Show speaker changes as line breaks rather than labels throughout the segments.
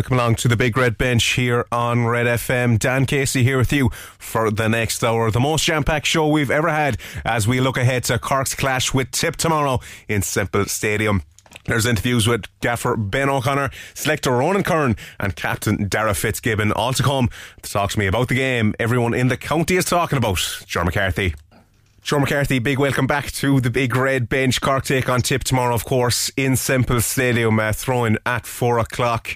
welcome along to the Big Red Bench here on Red FM. Dan Casey here with you for the next hour. The most jam-packed show we've ever had as we look ahead to Cork's clash with Tip tomorrow in Semple Stadium. There's interviews with gaffer Ben O'Connor, selector Ronan Curran and captain Dara Fitzgibbon, all to come to talk to me about the game everyone in the county is talking about. John McCarthy. Sean McCarthy, big welcome back to the Big Red Bench. Cork take on Tip tomorrow, of course, in Semple Stadium, throwing at 4 o'clock.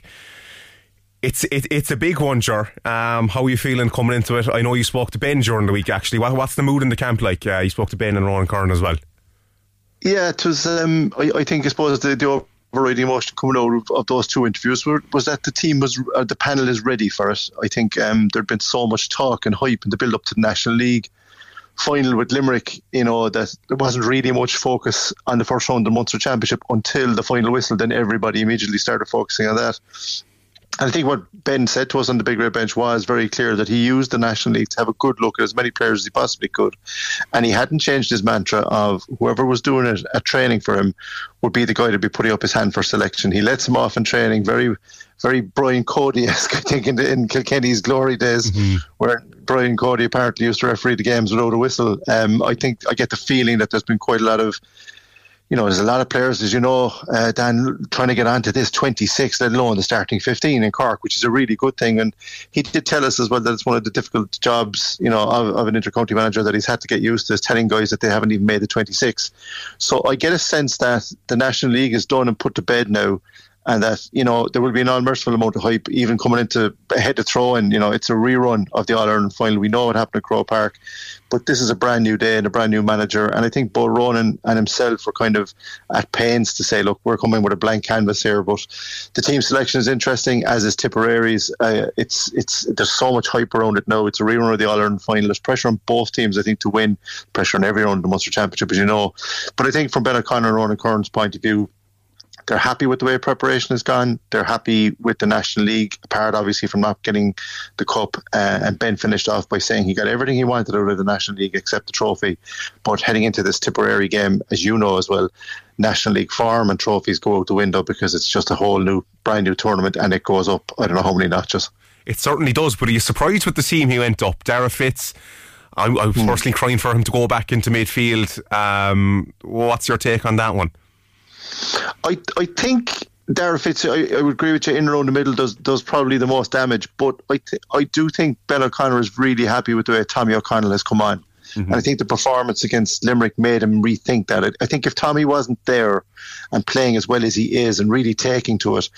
It's a big one, Ger. How are you feeling coming into it? I know you spoke to Ben during the week, actually. What's the mood in the camp like? You spoke to Ben and Ronan Curran as well.
Yeah, it was. I think, I suppose, the overriding emotion coming out of those two interviews was that the panel is ready for it. I think there'd been so much talk and hype in the build up to the National League final with Limerick, that there wasn't really much focus on the first round of the Munster Championship until the final whistle. Then everybody immediately started focusing on that. And I think what Ben said to us on the Big Red Bench was very clear, that he used the National League to have a good look at as many players as he possibly could. And he hadn't changed his mantra of whoever was doing it at training for him would be the guy to be putting up his hand for selection. He lets him off in training, very, very Brian Cody-esque, I think, in Kilkenny's glory days, where Brian Cody apparently used to referee the games without a whistle. I think I get the feeling that there's been quite a lot of, there's a lot of players, as you know, Dan, trying to get onto this 26, let alone the starting 15 in Cork, which is a really good thing. And he did tell us as well that it's one of the difficult jobs, of an inter-county manager that he's had to get used to, is telling guys that they haven't even made the 26. So I get a sense that the National League is done and put to bed now, and that, there will be an all-merciful amount of hype even coming into ahead to throw in. It's a rerun of the All-Ireland final. We know what happened at Croke Park, but this is a brand new day and a brand new manager. And I think both Ronan and himself were kind of at pains to say, look, we're coming with a blank canvas here. But the team selection is interesting, as is Tipperary's. There's so much hype around it now. It's a rerun of the All-Ireland final. There's pressure on both teams, I think, to win. Pressure on every round of the Munster Championship, as you know. But I think from Ben O'Connor and Ronan Curran's point of view, they're happy with the way preparation has gone. They're happy with the National League, apart obviously from not getting the cup. And Ben finished off by saying he got everything he wanted out of the National League except the trophy. But heading into this Tipperary game, as you know as well, National League form and trophies go out the window, because it's just a whole brand new tournament, and it goes up I don't know how many notches. It
certainly does. But are you surprised with the team he went up? Dara Fitz, I was personally crying for him to go back into midfield. What's your take on that one?
I think Dara Fitz, I would agree with you, in around the middle does probably the most damage, but I do think Ben O'Connor is really happy with the way Tommy O'Connell has come on. And I think the performance against Limerick made him rethink that. I think if Tommy wasn't there and playing as well as he is and really taking to it,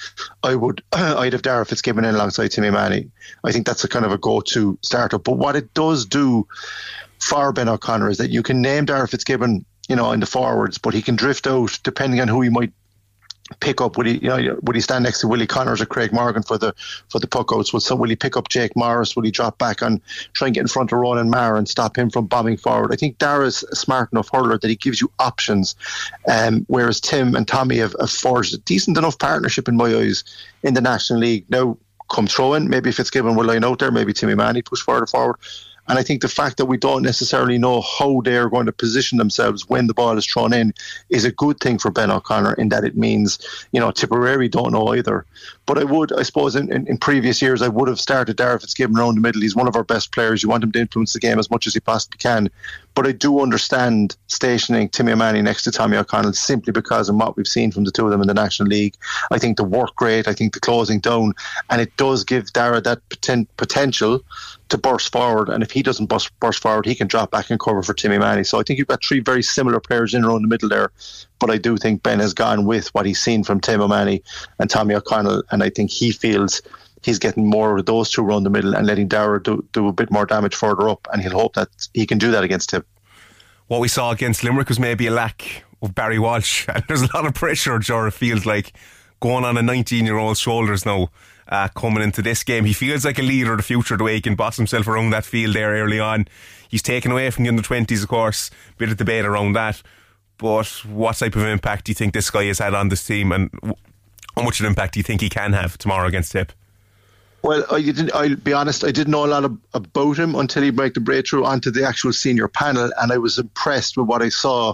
I'd have Dara Fitzgibbon in alongside Timmy Manny. I think that's a kind of a go-to starter. But what it does do for Ben O'Connor is that you can name Dara Fitzgibbon in the forwards, but he can drift out depending on who he might pick up. Would he stand next to Willie Connors or Craig Morgan for the puck outs? Will he pick up Jake Morris? Will he drop back and try and get in front of Ronan Maher and stop him from bombing forward? I think Dara's a smart enough hurler that he gives you options, whereas Tim and Tommy have forged a decent enough partnership in my eyes in the National League. Now, come throw in, maybe Fitzgibbon will line out there, maybe Timmy Manny push further forward. And I think the fact that we don't necessarily know how they're going to position themselves when the ball is thrown in is a good thing for Ben O'Connor, in that it means, Tipperary don't know either. But I suppose in previous years, I would have started Dara Fitzgibbon around the middle. He's one of our best players. You want him to influence the game as much as he possibly can. But I do understand stationing Timmy Manny next to Tommy O'Connell, simply because of what we've seen from the two of them in the National League. I think the work rate, I think the closing down, and it does give Dara that potential to burst forward. And if he doesn't burst forward, he can drop back and cover for Timmy Manny. So I think you've got three very similar players in around the middle there. But I do think Ben has gone with what he's seen from Tim O'Mahony and Tommy O'Connell, and I think he feels he's getting more of those two around the middle and letting Dara do a bit more damage further up, and he'll hope that he can do that against him.
What we saw against Limerick was maybe a lack of Barry Walsh, and there's a lot of pressure, Ger, it feels like, going on a 19-year-old's shoulders now, coming into this game. He feels like a leader of the future, the way he can boss himself around that field there early on. He's taken away from the under-20s, of course, bit of debate around that. But what type of impact do you think this guy has had on this team, and how much of an impact do you think he can have tomorrow against Tip?
Well, I'll be honest, I didn't know a lot about him until he made the breakthrough onto the actual senior panel, and I was impressed with what I saw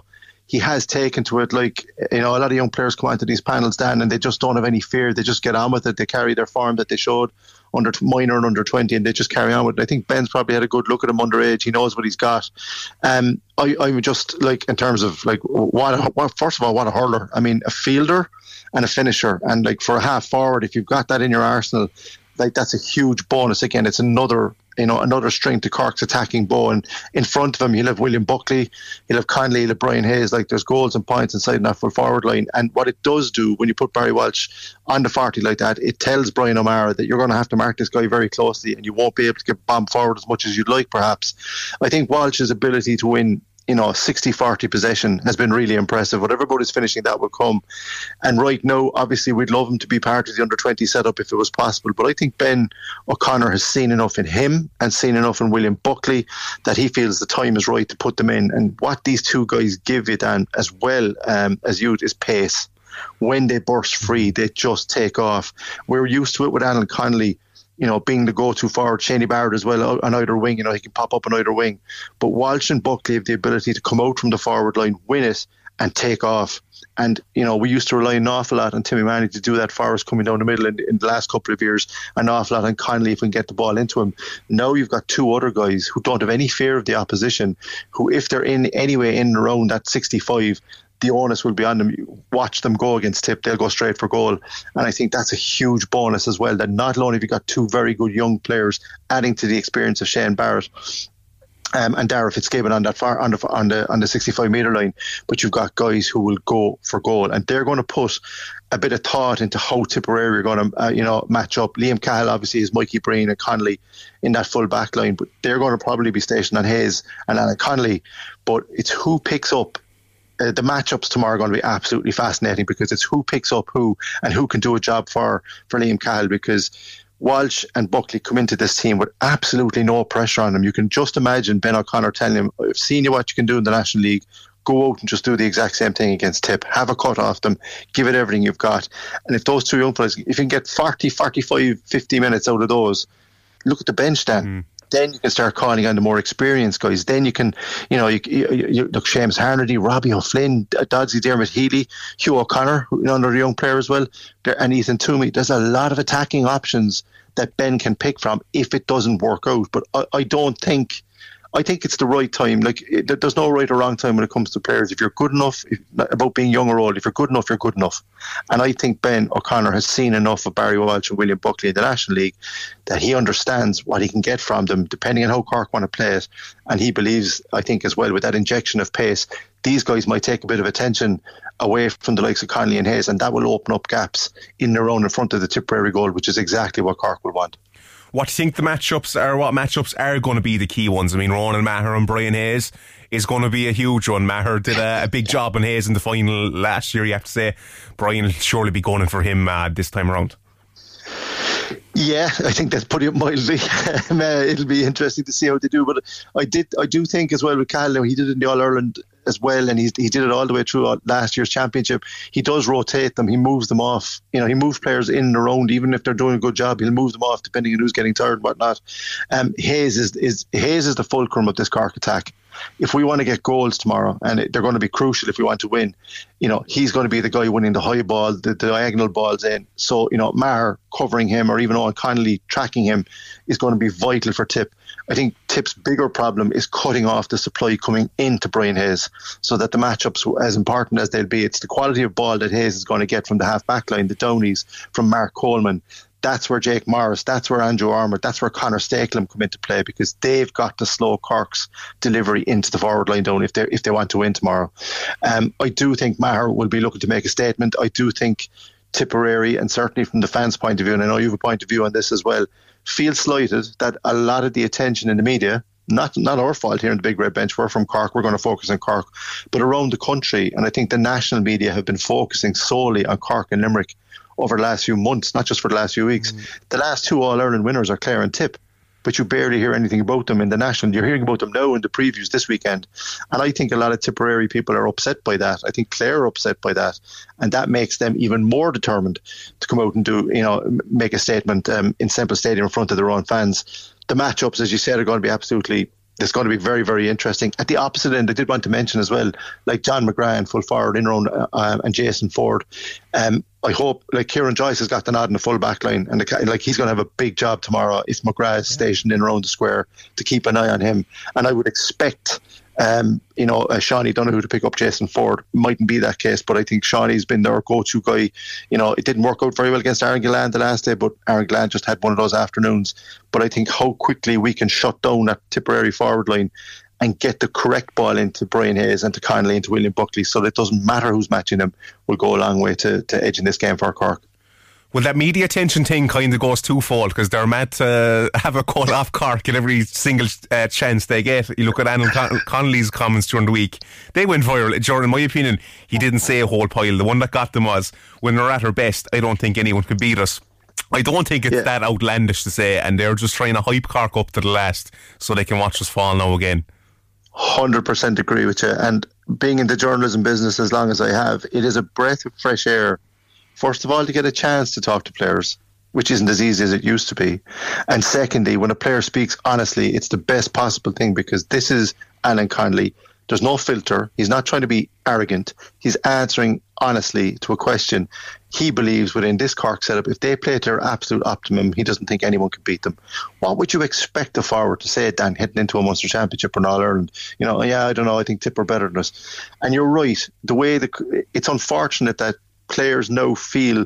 he has taken to it. Like, a lot of young players come onto these panels, Dan, and they just don't have any fear. They just get on with it. They carry their form that they showed under minor and under 20, and they just carry on with it. I think Ben's probably had a good look at him underage. He knows what he's got. I'm just like, in terms of like, first of all, what a hurler. I mean, a fielder and a finisher. And like, for a half forward, if you've got that in your arsenal, like, that's a huge bonus. Again, it's another string to Cork's attacking bow. And in front of him, he'll have William Buckley, he'll have Connolly, he'll have Brian Hayes. Like, there's goals and points inside that full forward line. And what it does do when you put Barry Walsh on the 40 like that, it tells Brian O'Mara that you're going to have to mark this guy very closely, and you won't be able to get bombed forward as much as you'd like, perhaps. I think Walsh's ability to win 60-40 possession has been really impressive. Whatever about his finishing, that will come. And right now, obviously, we'd love him to be part of the under-20 setup if it was possible. But I think Ben O'Connor has seen enough in him and seen enough in William Buckley that he feels the time is right to put them in. And what these two guys give you, Dan, as well as youth, is pace. When they burst free, they just take off. We're used to it with Alan Connolly, being the go-to forward. Shaney Barrett as well on either wing, he can pop up on either wing. But Walsh and Buckley have the ability to come out from the forward line, win it, and take off. And, we used to rely an awful lot on Timmy Manning to do that for us coming down the middle in the last couple of years, an awful lot on Connolly if we can get the ball into him. Now you've got two other guys who don't have any fear of the opposition, who, if they're in and around that 65, the onus will be on them. Watch them go against Tip, they'll go straight for goal. And I think that's a huge bonus as well, that not only have you got two very good young players adding to the experience of Shane Barrett and Dara Fitzgibbon on the 65 metre line, but you've got guys who will go for goal, and they're going to put a bit of thought into how Tipperary are going to match up. Liam Cahill obviously is Mikey Breen and Connolly in that full back line, but they're going to probably be stationed on Hayes and Alan Connolly. But it's who picks up. The matchups tomorrow are going to be absolutely fascinating, because it's who picks up who and who can do a job for Liam Cahill, because Walsh and Buckley come into this team with absolutely no pressure on them. You can just imagine Ben O'Connor telling him, I've seen you what you can do in the National League. Go out and just do the exact same thing against Tip. Have a cut off them. Give it everything you've got. And if those two young players, if you can get 40, 45, 50 minutes out of those, look at the bench then. Then you can start calling on the more experienced guys. Then you can, you look, Seamus Harnedy, Robbie O'Flynn, Dodsey, Dermot Healy, Hugh O'Connor, another young player as well, and Ethan Toomey. There's a lot of attacking options that Ben can pick from if it doesn't work out. But I think it's the right time. Like, there's no right or wrong time when it comes to players. If you're good enough, about being young or old, if you're good enough, you're good enough. And I think Ben O'Connor has seen enough of Barry Walsh and William Buckley in the National League that he understands what he can get from them, depending on how Cork want to play it. And he believes, I think as well, with that injection of pace, these guys might take a bit of attention away from the likes of Connolly and Hayes, and that will open up gaps in their own in front of the Tipperary goal, which is exactly what Cork will want.
What do you think what matchups are going to be the key ones? I mean, Ronan Maher and Brian Hayes is going to be a huge one. Maher did a big job on Hayes in the final last year, you have to say. Brian will surely be going in for him this time around.
Yeah, I think that's putting it mildly. It'll be interesting to see how they do. But I do think as well with Cahill, he did it in the All-Ireland as well, and he did it all the way through last year's championship. He does rotate them. He moves them off. He moves players in and around. Even if they're doing a good job, he'll move them off depending on who's getting tired and whatnot. Hayes is the fulcrum of this Cork attack. If we want to get goals tomorrow, and they're going to be crucial if we want to win, he's going to be the guy winning the high ball, the diagonal balls in. So, Maher covering him, or even Owen Connolly tracking him, is going to be vital for Tip. I think Tip's bigger problem is cutting off the supply coming into Brian Hayes, so that the matchups, as important as they'll be, it's the quality of ball that Hayes is going to get from the half back line, the Downies, from Mark Coleman. That's where Jake Morris, that's where Andrew Armour, that's where Conor Stakelum come into play, because they've got to slow Cork's delivery into the forward line down if they want to win tomorrow. I do think Maher will be looking to make a statement. I do think Tipperary, and certainly from the fans' point of view, and I know you have a point of view on this as well, feel slighted that a lot of the attention in the media, not our fault here in the Big Red Bench, we're from Cork, we're going to focus on Cork, but around the country, and I think the national media have been focusing solely on Cork and Limerick over the last few months, not just for the last few weeks. The last two All-Ireland winners are Clare and Tip, but you barely hear anything about them in the national. You're hearing about them now in the previews this weekend. And I think a lot of Tipperary people are upset by that. I think Clare are upset by that. And that makes them even more determined to come out and make a statement in Semple Stadium in front of their own fans. The matchups, as you said, are going to be absolutely It's going to be very, very interesting. At the opposite end, I did want to mention as well, like John McGrath in full forward in round and Jason Ford. I hope, like, Kieran Joyce has got the nod in the full back line, and he's going to have a big job tomorrow if McGrath is stationed in around the square to keep an eye on him. And I would expect Shawnee Donoghue to pick up Jason Ford. Mightn't be that case, but I think Shawnee's been their go-to guy. It didn't work out very well against Aaron Gillan the last day, but Aaron Gillan just had one of those afternoons. But I think how quickly we can shut down that Tipperary forward line and get the correct ball into Brian Hayes and to Connolly and to William Buckley, so that it doesn't matter who's matching them, will go a long way to edging this game for Cork.
Well, that media attention thing kind of goes twofold, because they're mad to have a cut off Cork in every single chance they get. You look at Alan Connolly's comments during the week. They went viral. In my opinion, he didn't say a whole pile. The one that got them was, when we're at our best, I don't think anyone could beat us. I don't think it's that outlandish to say, and they're just trying to hype Cork up to the last so they can watch us fall now again.
100% agree with you. And being in the journalism business as long as I have, it is a breath of fresh air, first of all, to get a chance to talk to players, which isn't as easy as it used to be. And secondly, when a player speaks honestly, it's the best possible thing, because this is Alan Connolly. There's no filter. He's not trying to be arrogant. He's answering honestly to a question. He believes within this Cork setup, if they play to their absolute optimum, he doesn't think anyone can beat them. What would you expect a forward to say, Dan, heading into a Munster Championship or an All-Ireland? I don't know, I think Tipper better than us. And you're right. It's unfortunate that players now feel,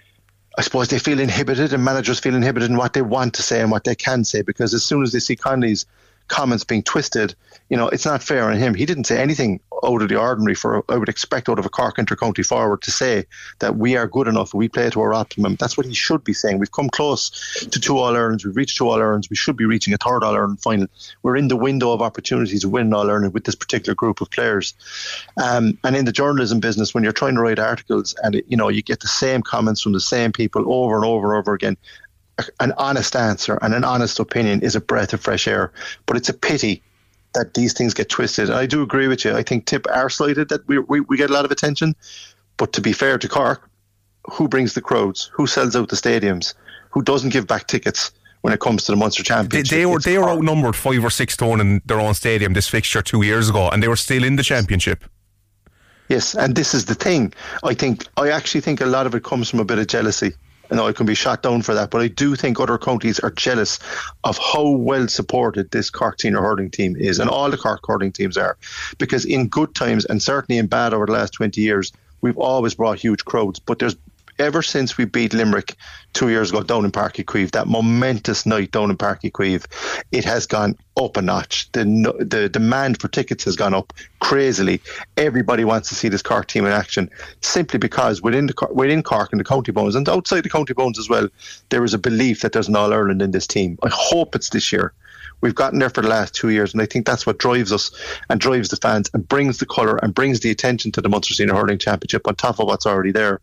I suppose they feel inhibited, and managers feel inhibited in what they want to say and what they can say, because as soon as they see Connolly's comments being twisted, it's not fair on him. He didn't say anything out of the ordinary I would expect out of a Cork inter-county forward to say that we are good enough, we play to our optimum. That's what he should be saying. We've come close to 2 All-Irelands, we've reached 2 All-Irelands, we should be reaching a 3rd All-Ireland final. We're in the window of opportunities to win an All-Ireland with this particular group of players. And in the journalism business, when you're trying to write articles and you get the same comments from the same people over and over and over again, an honest answer and an honest opinion is a breath of fresh air. But it's a pity that these things get twisted. And I do agree with you. I think Tip are slighted that we get a lot of attention. But to be fair to Cork, who brings the crowds? Who sells out the stadiums? Who doesn't give back tickets when it comes to the Munster Championship?
They were outnumbered 5 or 6 to 1 in their own stadium this fixture 2 years ago, and they were still in the Championship.
Yes, and this is the thing. I actually think a lot of it comes from a bit of jealousy. I can be shot down for that, but I do think other counties are jealous of how well supported this Cork senior hurling team is, and all the Cork hurling teams are, because in good times and certainly in bad over the last 20 years, we've always brought huge crowds. But ever since we beat Limerick 2 years ago down in Páirc Uí Chaoimh, that momentous night down in Páirc Uí Chaoimh, it has gone up a notch. The demand for tickets has gone up crazily. Everybody wants to see this Cork team in action, simply because within Cork and the county bounds, and outside the county bounds as well, there is a belief that there's an All-Ireland in this team. I hope it's this year. We've gotten there for the last 2 years, and I think that's what drives us and drives the fans and brings the colour and brings the attention to the Munster Senior Hurling Championship on top of what's already there.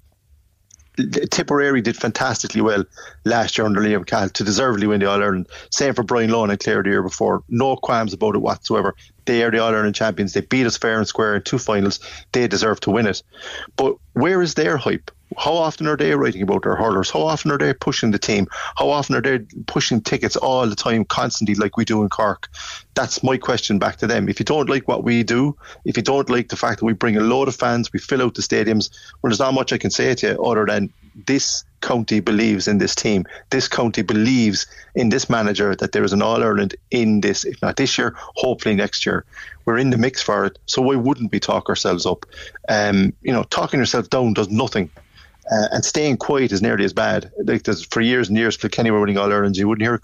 Tipperary did fantastically well last year under Liam Cahill to deservedly win the All-Ireland. Same for Brian Lohan and Clare the year before. No qualms about it whatsoever. They are the All-Ireland champions. They beat us fair and square in 2 finals. They deserve to win it. But where is their hype? How often are they writing about their hurlers? How often are they pushing the team? How often are they pushing tickets all the time, constantly, like we do in Cork? That's my question back to them. If you don't like what we do, if you don't like the fact that we bring a load of fans, we fill out the stadiums, well, there's not much I can say to you other than this county believes in this team. This county believes in this manager, that there is an All-Ireland in this, if not this year, hopefully next year. We're in the mix for it, so why wouldn't we talk ourselves up? Talking yourself down does nothing. And staying quiet is nearly as bad. Like, for years and years, Kilkenny were winning All-Irelands. You wouldn't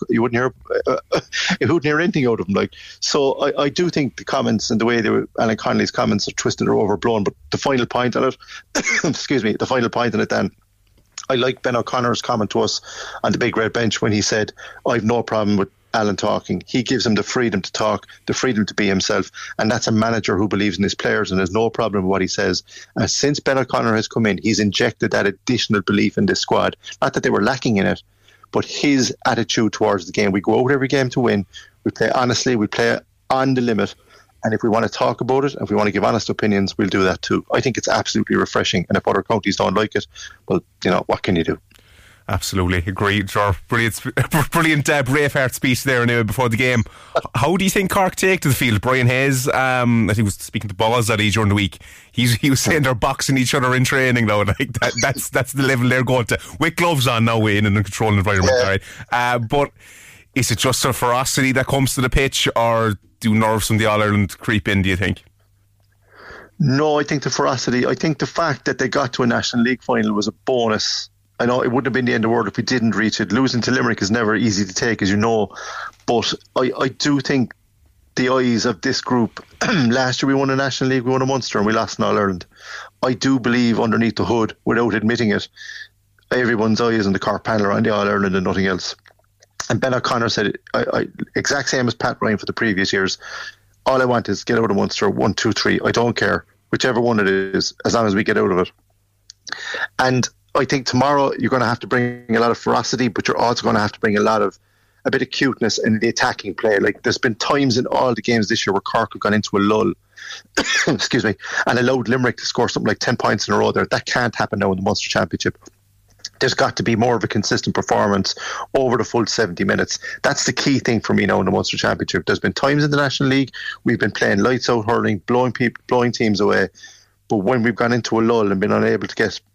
hear anything out of them. So I do think the comments and the way Alan Connolly's comments are twisted or overblown. But the final point on it, Dan, I like Ben O'Connor's comment to us on the big red bench when he said, "I've no problem with Alan talking." He gives him the freedom to talk, the freedom to be himself, and that's a manager who believes in his players and has no problem with what he says. And since Ben O'Connor has come in, he's injected that additional belief in this squad. Not that they were lacking in it, but his attitude towards the game. We go out every game to win. We play honestly. We play on the limit. And if we want to talk about it, if we want to give honest opinions, we'll do that too. I think it's absolutely refreshing. And if other counties don't like it, well, what can you do?
Absolutely, agreed. Sure. Brilliant Braveheart speech there anyway before the game. How do you think Cork take to the field? Brian Hayes, I think he was speaking to Balls that during the week. He was saying they're boxing each other in training now. Like that's the level they're going to, with gloves on now, in a controlled environment. Yeah. Right? But is it just a ferocity that comes to the pitch, or do nerves from the All-Ireland creep in, do you think?
No, I think the ferocity. I think the fact that they got to a National League final was a bonus. I know it wouldn't have been the end of the world if we didn't reach it. Losing to Limerick is never easy to take, as you know. But I do think the eyes of this group, last year we won a National League, we won a Munster, and we lost in All-Ireland. I do believe underneath the hood, without admitting it, everyone's eyes on the Cork panel are on the All-Ireland and nothing else. And Ben O'Connor said, exact same as Pat Ryan for the previous years, all I want is get out of Munster, 1, 2, 3. I don't care, whichever one it is, as long as we get out of it. And I think tomorrow you're going to have to bring a lot of ferocity, but you're also going to have to bring a bit of cuteness in the attacking play. Like, there's been times in all the games this year where Cork have gone into a lull, excuse me, and allowed Limerick to score something like 10 points in a row there. That can't happen now in the Munster Championship. There's got to be more of a consistent performance over the full 70 minutes. That's the key thing for me now in the Munster Championship. There's been times in the National League we've been playing lights out hurling, blowing teams away, but when we've gone into a lull and been unable to get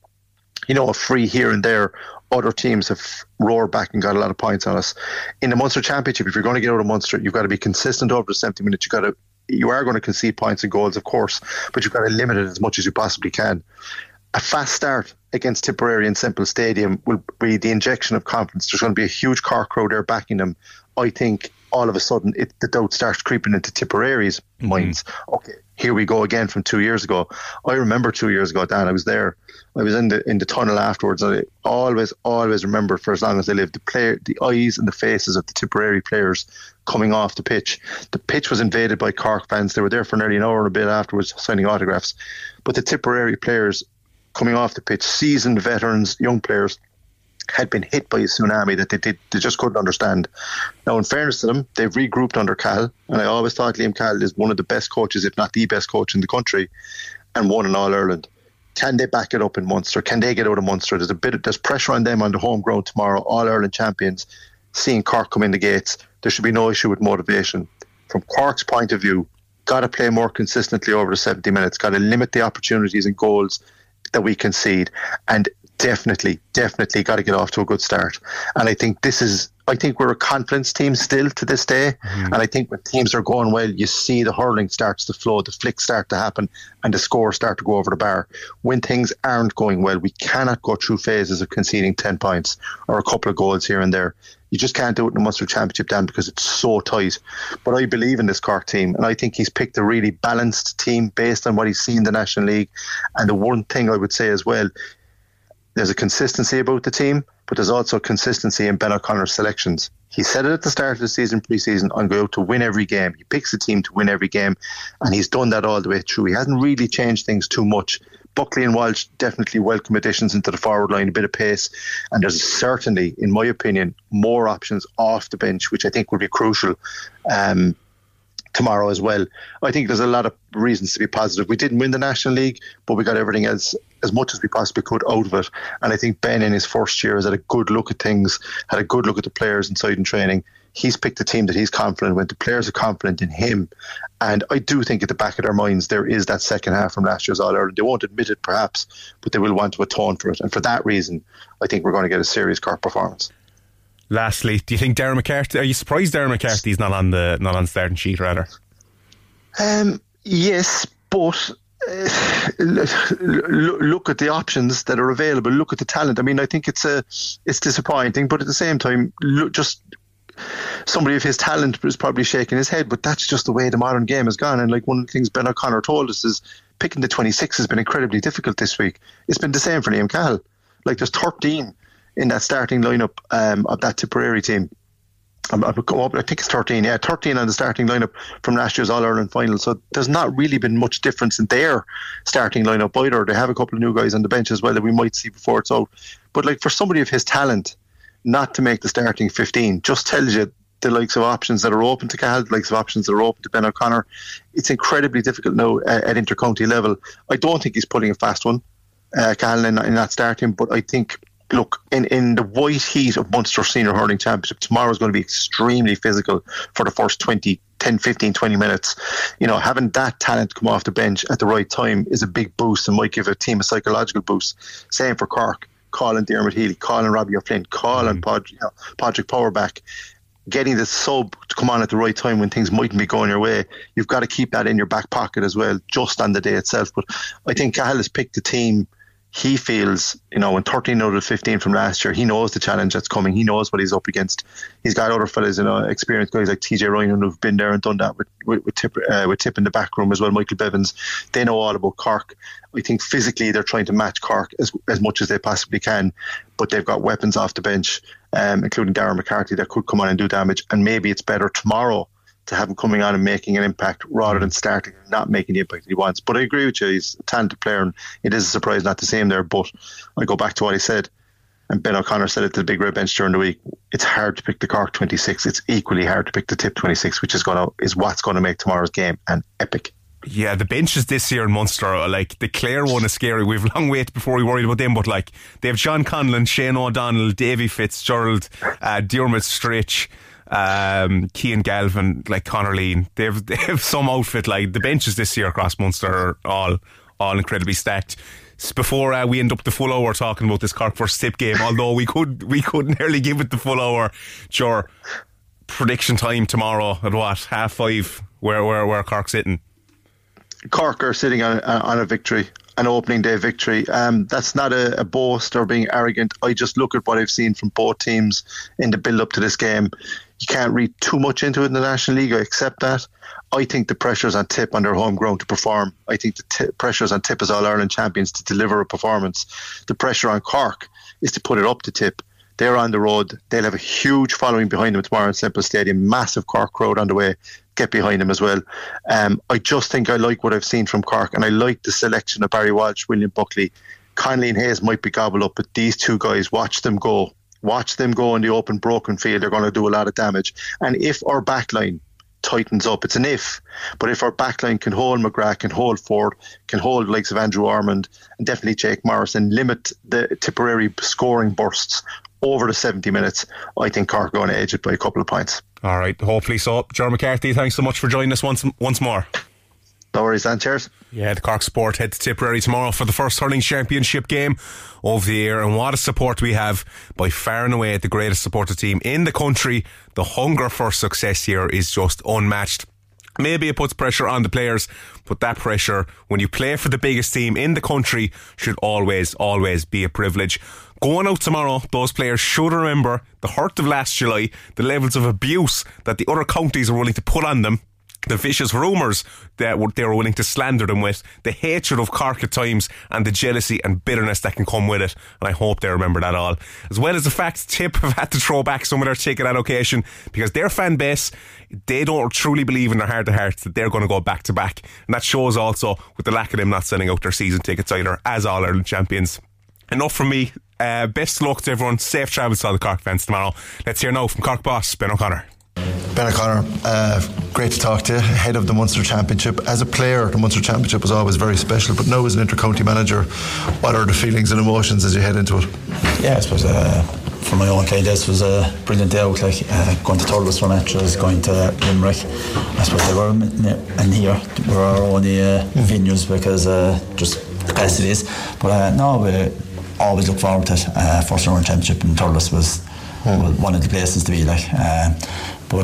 a free here and there, other teams have roared back and got a lot of points on us. In the Munster Championship, if you're going to get out of Munster, you've got to be consistent over the 70 minutes. You are going to concede points and goals, of course, but you've got to limit it as much as you possibly can. A fast start against Tipperary in Semple Stadium will be the injection of confidence. There's going to be a huge Cork crowd there backing them. I think all of a sudden the doubt starts creeping into Tipperary's minds. Okay, here we go again from 2 years ago. I remember 2 years ago, Dan, I was there. I was in the tunnel afterwards. I always remember for as long as I lived the eyes and the faces of the Tipperary players coming off the pitch. The pitch was invaded by Cork fans. They were there for nearly an hour and a bit afterwards signing autographs. But the Tipperary players coming off the pitch, seasoned veterans, young players, had been hit by a tsunami that they just couldn't understand. Now, in fairness to them, they've regrouped under Cahill, and I always thought Liam Cahill is one of the best coaches, if not the best coach in the country, and won in All-Ireland. Can they back it up in Munster? Can they get out of Munster? There's pressure on them on the home ground tomorrow, All-Ireland champions, seeing Cork come in the gates. There should be no issue with motivation. From Cork's point of view, got to play more consistently over the 70 minutes, got to limit the opportunities and goals that we concede, and definitely got to get off to a good start. And I think we're a confidence team still to this day. And I think when teams are going well, you see the hurling starts to flow, the flicks start to happen, and the scores start to go over the bar. When things aren't going well, we cannot go through phases of conceding 10 points or a couple of goals here and there. You just can't do it in the Munster Championship, Dan, because it's so tight. But I believe in this Cork team, and I think he's picked a really balanced team based on what he's seen in the National League. And the one thing I would say as well, there's a consistency about the team, but there's also consistency in Ben O'Connor's selections. He said it at the start of the season, pre-season, I'm going out to win every game. He picks the team to win every game, and he's done that all the way through. He hasn't really changed things too much. Buckley and Walsh definitely welcome additions into the forward line, a bit of pace, and there's certainly, in my opinion, more options off the bench, which I think will be crucial tomorrow as well. I think there's a lot of reasons to be positive. We didn't win the National League, but we got everything as much as we possibly could out of it. And I think Ben in his first year has had a good look at things, had a good look at the players inside in training. He's picked a team that he's confident with. The players are confident in him. And I do think at the back of their minds there is that second half from last year's All-Ireland. They won't admit it perhaps, but they will want to atone for it. And for that reason, I think we're going to get a serious Cork performance.
Lastly, do you think Darren McCarthy, are you surprised Darren McCarthy's not on the starting sheet rather?
Yes, but look at the options that are available. Look at the talent. I mean, I think it's disappointing, but at the same time, just somebody of his talent is probably shaking his head. But that's just the way the modern game has gone. And like one of the things Ben O'Connor told us is picking the 26 has been incredibly difficult this week. It's been the same for Liam Cahill. Like there's 13 in that starting lineup of that Tipperary team. I think it's 13. Yeah, 13 on the starting lineup from last year's All-Ireland final. So there's not really been much difference in their starting lineup either. They have a couple of new guys on the bench as well that we might see before it's out. But like for somebody of his talent, not to make the starting 15 just tells you the likes of options that are open to Cahill, the likes of options that are open to Ben O'Connor. It's incredibly difficult now at inter-county level. I don't think he's putting a fast one, Cahill, in not starting, but I think look, in the white heat of Munster Senior Hurling Championship, tomorrow is going to be extremely physical for the first 10, 15, 20 minutes. Having that talent come off the bench at the right time is a big boost and might give a team a psychological boost. Same for Cork. Calling Dermot Healy, calling Robbie O'Flynn, calling Patrick Power back. Getting the sub to come on at the right time when things mightn't be going your way. You've got to keep that in your back pocket as well, just on the day itself. But I think Cahill has picked the team he feels, in 13 out of 15 from last year, he knows the challenge that's coming. He knows what he's up against. He's got other fellas, experienced guys like TJ Ryan who've been there and done that with Tip in the back room as well, Michael Bevins. They know all about Cork. I think physically they're trying to match Cork as much as they possibly can, but they've got weapons off the bench, including Darren McCarthy, that could come on and do damage. And maybe it's better tomorrow to have him coming on and making an impact rather than starting and not making the impact he wants. But I agree with you, he's a talented player and it is a surprise not to see him there. But I go back to what he said, and Ben O'Connor said it to the Big Red Bench during the week, it's hard to pick the Cork 26. It's equally hard to pick the Tip 26, which is what's going to make tomorrow's game an epic.
Yeah, the benches this year in Munster, like the Clare one is scary. We've a long wait before we worried about them, but like they have John Conlon, Shane O'Donnell, Davy Fitzgerald, Diarmuid Stritch, Cian Galvin, like Conor Lean. They have some outfit. Like the benches this year across Munster are all incredibly stacked. Before we end up the full hour talking about this Cork versus Tip game, although we could nearly give it the full hour. Sure, prediction time tomorrow at what, 5:30? Where Cork's sitting?
Cork are sitting on a victory, an opening day victory. That's not a boast or being arrogant. I just look at what I've seen from both teams in the build up to this game. You can't read too much into it in the National League, I accept that. I think the pressure's on Tip on their home ground to perform. I think the pressure's on Tip as All-Ireland champions to deliver a performance. The pressure on Cork is to put it up to Tip. They're on the road. They'll have a huge following behind them tomorrow in Semple Stadium. Massive Cork crowd on the way. Get behind them as well. I just think I like what I've seen from Cork, and I like the selection of Barry Walsh, William Buckley. Connolly and Hayes might be gobbled up, but these two guys, watch them go. Watch them go in the open, broken field. They're going to do a lot of damage. And if our backline tightens up, it's an if, but if our backline can hold McGrath, can hold Ford, can hold the likes of Andrew Ormond, and definitely Jake Morris, and limit the Tipperary scoring bursts over the 70 minutes, I think Cork are going to edge it by a couple of points.
All right, hopefully so. Ger McCarthy, thanks so much for joining us once more.
No worries, Dan. Cheers.
Yeah, the Cork Sport head to Tipperary tomorrow for the first hurling championship game of the year, and what a support we have. By far and away the greatest supported team in the country. The hunger for success here is just unmatched. Maybe it puts pressure on the players, but that pressure when you play for the biggest team in the country should always be a privilege. Going out tomorrow, those players should remember the hurt of last July, the levels of abuse that the other counties are willing to put on them, the vicious rumours that they were willing to slander them with, the hatred of Cork at times, and the jealousy and bitterness that can come with it. And I hope they remember that all. As well as the fact Tip have had to throw back some of their ticket allocation because their fan base, they don't truly believe in their heart of hearts that they're going to go back to back. And that shows also with the lack of them not sending out their season tickets either as All-Ireland champions. Enough from me. Best of luck to everyone. Safe travels to all the Cork fans tomorrow. Let's hear now from Cork boss Ben O'Connor.
Ben O'Connor, great to talk to you. Head of the Munster Championship. As a player, the Munster Championship was always very special, but now as an inter-county manager, what are the feelings and emotions as you head into it?
Yeah, I suppose for my own kind, this was a brilliant day out. Going to Thurles for matches, going to Limerick. I suppose they were in here were our only venues because just capacities. But no, we always look forward to it. First round championship in Thurles was one of the places to be But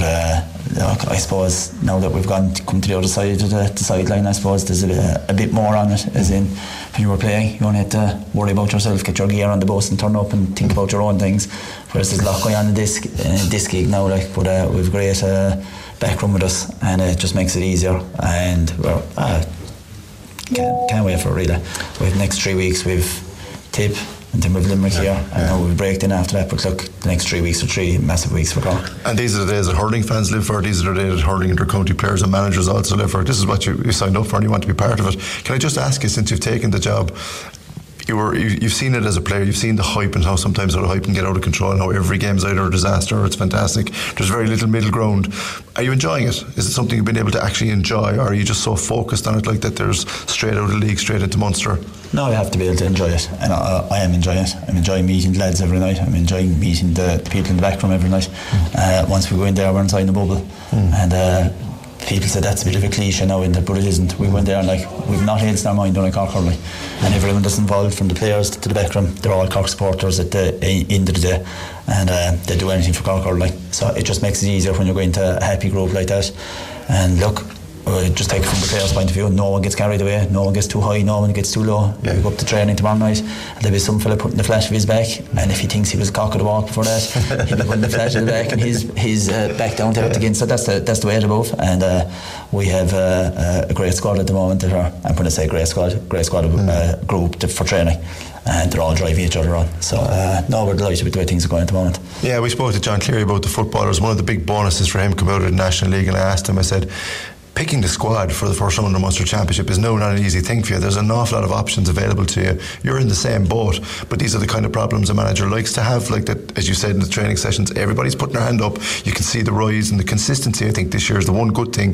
I suppose now that we've come to the other side of the sideline, I suppose there's a bit more on it. As in, when you were playing, you only had to worry about yourself, get your gear on the bus and turn up and think about your own things. Whereas there's a lot going on in this gig now. But we've great backroom with us, and it just makes it easier. And we're can't wait for it really. We have next 3 weeks we've Tip, and then we've Limerick here, and now we've breaked in after that. But look, the next 3 weeks are 3 massive weeks for Cork.
And these are the days that hurling fans live for. These are the days that hurling inter-county players and managers also live for. This is what you signed up for and you want to be part of it. Can I just ask you, since you've taken the job, you've seen it as a player. You've seen the hype and how sometimes the hype can get out of control, and how every game's either a disaster or it's fantastic. There's very little middle ground. Are you enjoying it? Is it something you've been able to actually enjoy, or are you just so focused on it like that there's straight out of the league, straight into Munster?
No, you have to be able to enjoy it, and I am enjoying it. I'm enjoying meeting the lads every night. I'm enjoying meeting the people in the back room every night. Once we go in there, we're inside the bubble, and people say that's a bit of a cliche now, but it isn't. We went there and we've not else in our mind on Cork hurling, and everyone that's involved, from the players to the back room, they're all Cork supporters at the end of the day, and they do anything for Cork hurling. So it just makes it easier when you're going to a happy group like that. And look, just take it from the players' point of view, no one gets carried away, no one gets too high, no one gets too low. We go up to training tomorrow night, and there'll be some fella putting the flash of his back, and if he thinks he was a cock of the walk before that, he'll be putting the flash of the back and his back down to it again. So that's the way to move. And we have a great squad at the moment. I'm going to say great squad of group for training, and they're all driving each other on. So no, we're delighted with the way things are going at the moment.
Yeah, we spoke to John Cleary about the footballers. One of the big bonuses for him coming out of the National League, and I asked him, I said, picking the squad for the first round of the Munster Championship is not an easy thing for you. There's an awful lot of options available to you. You're in the same boat, but these are the kind of problems a manager likes to have, like that, as you said in the training sessions, everybody's putting their hand up. You can see the rise and the consistency. I think this year is the one good thing.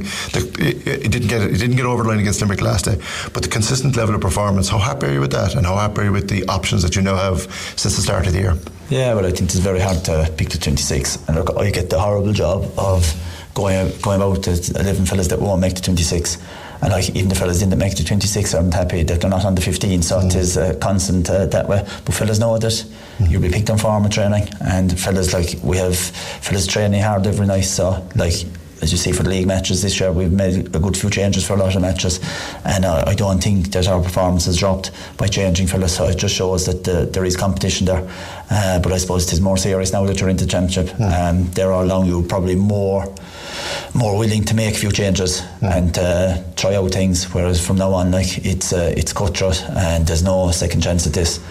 It didn't get over the line against Limerick last day, but the consistent level of performance, how happy are you with that, and how happy are you with the options that you now have since the start of the year?
Yeah, well, I think it's very hard to pick the 26, and look, I get the horrible job of going about to 11 fellas that won't make the 26, and even the fellas that make the 26 aren't happy that they're not on the 15, so it is constant that way. But fellas know that you'll be picked on form at training, and fellas, we have fellas training hard every night, so as you see for the league matches this year, we've made a good few changes for a lot of matches, and I don't think that our performance has dropped by changing fellas, so it just shows that there is competition there. But I suppose it is more serious now that you're into the championship. They're all along you probably more willing to make a few changes and try out things, whereas from now on it's cutthroat and there's no second chance at this.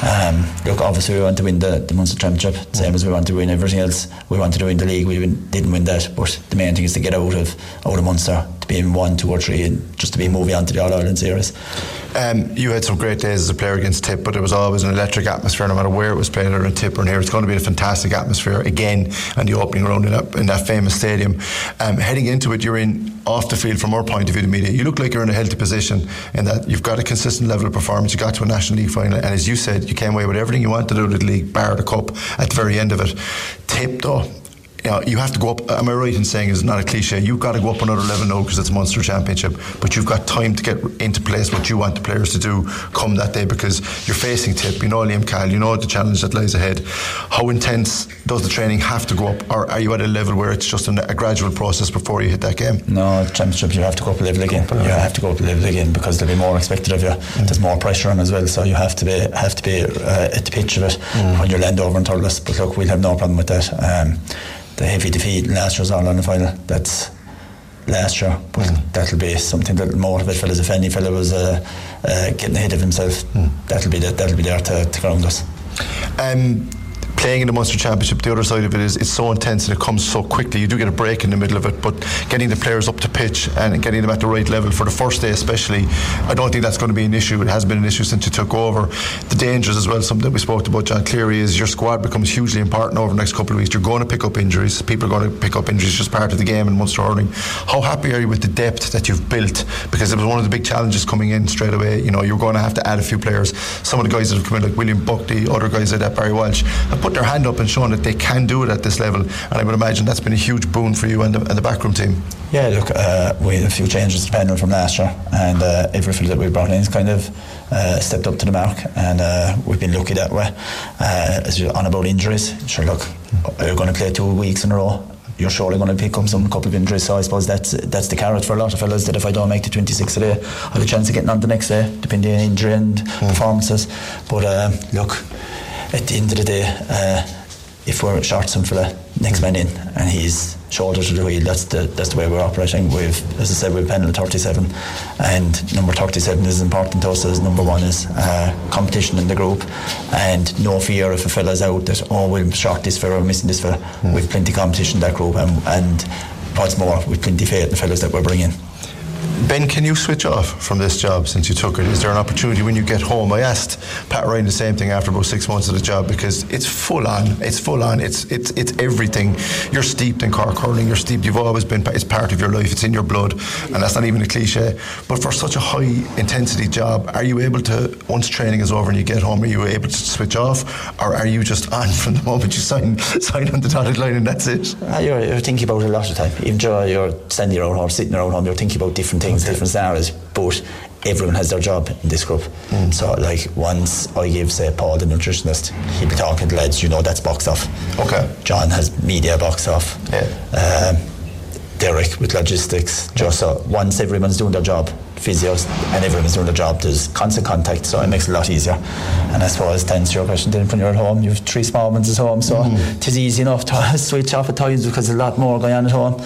Look, obviously we want to win the Munster Championship, same as we want to win everything else. We wanted to win the league, we didn't win that, but the main thing is to get out of Munster, to be in 1, 2 or 3, and just to be moving on to the All-Ireland series.
You had some great days as a player against Tip, but it was always an electric atmosphere no matter where it was played, or in Tip or in here. It's going to be a fantastic atmosphere again in the opening round in that famous stadium. Heading into it, you're in off the field from our point of view, the media. You look like you're in a healthy position in that you've got a consistent level of performance. You got to a National League final, and as you said, you came away with everything you wanted out of the league, bar the cup at the very end of it. Tip, though, you have to go up. Am I right in saying it's not a cliche? You've got to go up another level now because it's a Munster Championship, but you've got time to get into place what you want the players to do come that day, because you're facing Tip, you know Liam Cahill, you know the challenge that lies ahead. How intense does the training have to go up, or are you at a level where it's just a gradual process before you hit that game?
No, the Championship, you have to go up a level again. You have to go up a level again because there'll be more expected of you. There's more pressure on as well, so you have to be at the pitch of it when you land over in Thurles. But look, we'll have no problem with that. The heavy defeat last year's All-Ireland final, that's last year, but that'll be something that'll motivate fellas. If any fella was getting ahead of himself, that'll be there to ground us. Playing in the Munster Championship, the other side of it is it's so intense and it comes so quickly. You do get a break in the middle of it, but getting the players up to pitch and getting them at the right level for the first day especially, I don't think that's going to be an issue. It has been an issue since you took over. The dangers as well, something that we spoke about John Cleary, is your squad becomes hugely important over the next couple of weeks. You're going to pick up injuries. People are going to pick up injuries, just part of the game in Munster hurling. How happy are you with the depth that you've built? Because it was one of the big challenges coming in straight away. You know, you're going to have to add a few players. Some of the guys that have come in, like William Buckley, other guys like that, Barry Walsh, have put their hand up and shown that they can do it at this level, and I would imagine that's been a huge boon for you and the backroom team. Yeah, look, we had a few changes to the panel from last year, and every field that we brought in has kind of stepped up to the mark, and we've been lucky that way. As you're on about injuries, sure, look, you're going to play 2 weeks in a row, you're surely going to pick up some couple of injuries, so I suppose that's the carrot for a lot of fellas, that if I don't make the 26 today, I have a chance of getting on the next day, depending on injury and performances. But look, at the end of the day, if we're short some fella, next man in, and he's shoulder to the wheel, that's the way we're operating. We've, as I said, we've panel 37, and number 37 is important to us as number one is competition in the group, and no fear if a fella's out that, we'll short this fella or missing this fella. We've plenty of competition in that group, and what's more, we've plenty of faith in the fellas that we're bringing.
Ben, can you switch off from this job since you took it? Is there an opportunity when you get home? I asked Pat Ryan the same thing after about 6 months of the job, because it's full on. It's everything. You're steeped in Cork hurling. You've always been. It's part of your life. It's in your blood, and that's not even a cliche. But for such a high intensity job, are you able to, once training is over and you get home, are you able to switch off, or are you just on from the moment you sign on the dotted line and that's it?
You're thinking about it a lot of the time. Even though you're standing around home, sitting around home, you're thinking about different things, different scenarios. But everyone has their job in this group. So like once I give, say, Paul the nutritionist, he'll be talking to the lads, that's boxed off.
Okay.
John has media boxed off.
Yeah.
Derek with logistics. Just so once everyone's doing their job, physios and everyone's doing their job, there's constant contact, so it makes it a lot easier. And I suppose to answer your question, then when you're at home, you have 3 small ones at home, so it is easy enough to switch off at times because there's a lot more going on at home.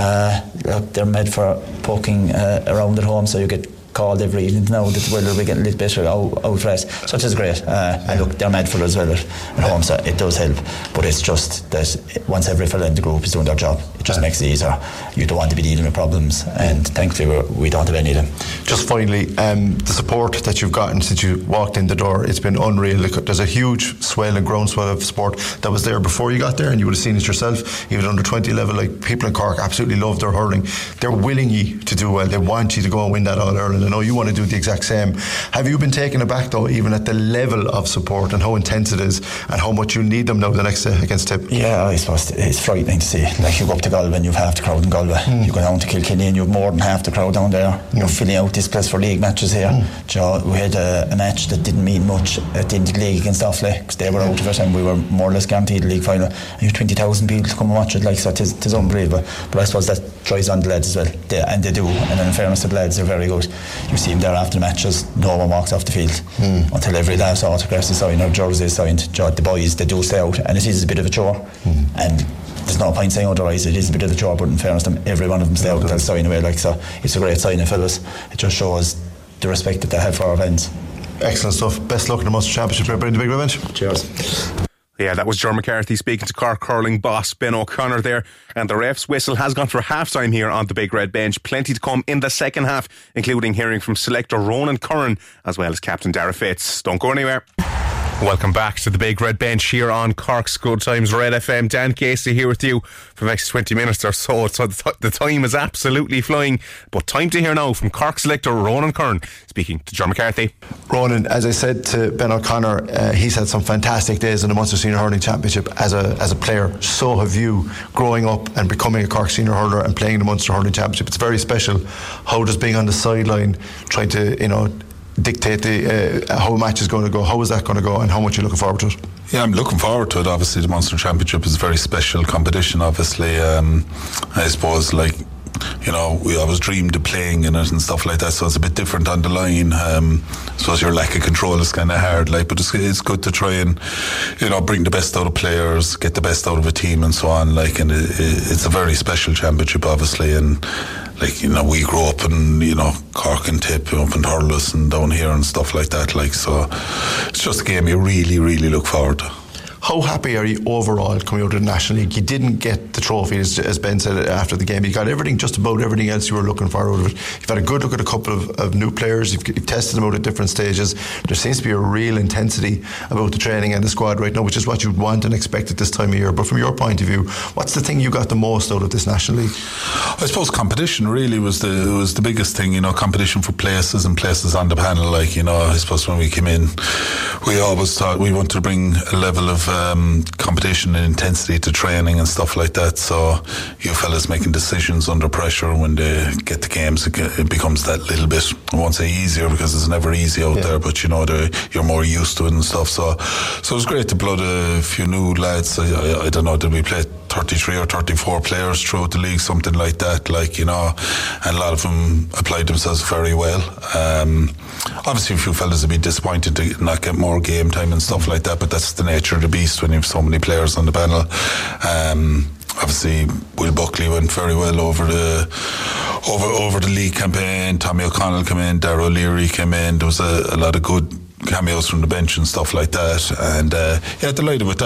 They're made for poking around at home, so you get called every evening now that the weather will be getting a little bit out rest, so it is great. And look, they're made for as well at home, so it does help. But it's just that once every fella in the group is doing their job, it just makes it easier. You don't want to be dealing with problems, and thankfully we don't have any of them.
Just finally, the support that you've gotten since you walked in the door, it's been unreal. There's a huge swell and groundswell of support that was there before you got there, and you would have seen it yourself, even under 20 level. Like, people in Cork absolutely love their hurling. They're willing you to do well. They want you to go and win that All-Ireland. I know you want to do the exact same. Have you been taken aback though, even at the level of support and how intense it is and how much you need them now the next day against Tip?
Yeah, I suppose it's frightening to see. Like, you go up to Galway and you have half the crowd in Galway. You go down to Kilkenny and you have more than half the crowd down there. You're filling out this place for league matches here. We had a match that didn't mean much at the end of the league against Offaly because they were out of it, and we were more or less guaranteed the league final. And you have 20,000 people to come and watch it, so it is unbelievable. But I suppose that drives on the lads as well. They do, and in fairness to the lads, they're very good. You see them there after the matches, no one walks off the field until every last autograph is signed or jersey is signed. The boys, they do stay out, and it is a bit of a chore. And there's no point saying otherwise, it is a bit of a chore, but in fairness to them, every one of them stay out and they'll sign away. So it's a great sign of fellas. It just shows the respect that they have for our fans.
Excellent stuff. Best luck in the Munster Championship. Everybody in the big revenge.
Cheers.
Yeah, that was Ger McCarthy speaking to Cork hurling boss Ben O'Connor there. And the ref's whistle has gone for half-time here on the Big Red Bench. Plenty to come in the second half, including hearing from selector Ronan Curran as well as captain Dara Fitz. Don't go anywhere. Welcome back to the Big Red Bench here on Cork's Good Times Red FM. Dan Casey here with you for the next 20 minutes or so. So the time is absolutely flying. But time to hear now from Cork selector Ronan Curran speaking to Ger McCarthy.
Ronan, as I said to Ben O'Connor, he's had some fantastic days in the Munster Senior Hurling Championship as a player. So have you, growing up and becoming a Cork Senior Hurler and playing the Munster Hurling Championship. It's very special. How does being on the sideline, trying to, dictate how a match is going to go, how is that going to go, and how much you're looking forward to it?
Yeah, I'm looking forward to it. Obviously the Munster Championship is a very special competition. Obviously I suppose we always dreamed of playing in it and stuff like that, so it's a bit different on the line. I suppose your lack of control is kind of hard, but it's good to try and bring the best out of players, get the best out of a team and so on, and it's a very special championship obviously. And we grew up in Cork and Tip, up in Thurles and down here and stuff like that, so it's just a game you really, really look forward to.
How happy are you overall coming out of the National League? You didn't get the trophy, as Ben said after the game. You got everything, just about everything else you were looking for out of it. You've had a good look at a couple of new players. You've tested them out at different stages. There seems to be a real intensity about the training and the squad right now, which is what you'd want and expect at this time of year. But from your point of view, what's the thing you got the most out of this National League?
I suppose competition really was the biggest thing. Competition for places and places on the panel. I suppose when we came in, we always thought we wanted to bring a level of competition and intensity to training and stuff like that, so you fellas making decisions under pressure when they get the games, it becomes that little bit, I won't say easier because it's never easy out there, but you're more used to it and stuff, so it was great to blood a few new lads. I don't know, did we play 33 or 34 players throughout the league, something like that, and a lot of them applied themselves very well. Obviously a few fellas would be disappointed to not get more game time and stuff like that, but that's the nature of the beast when you have so many players on the panel. Obviously Will Buckley went very well over the league campaign. Tommy O'Connell came in, Darragh O'Leary came in. There was a lot of good cameos from the bench and stuff like that, and delighted with that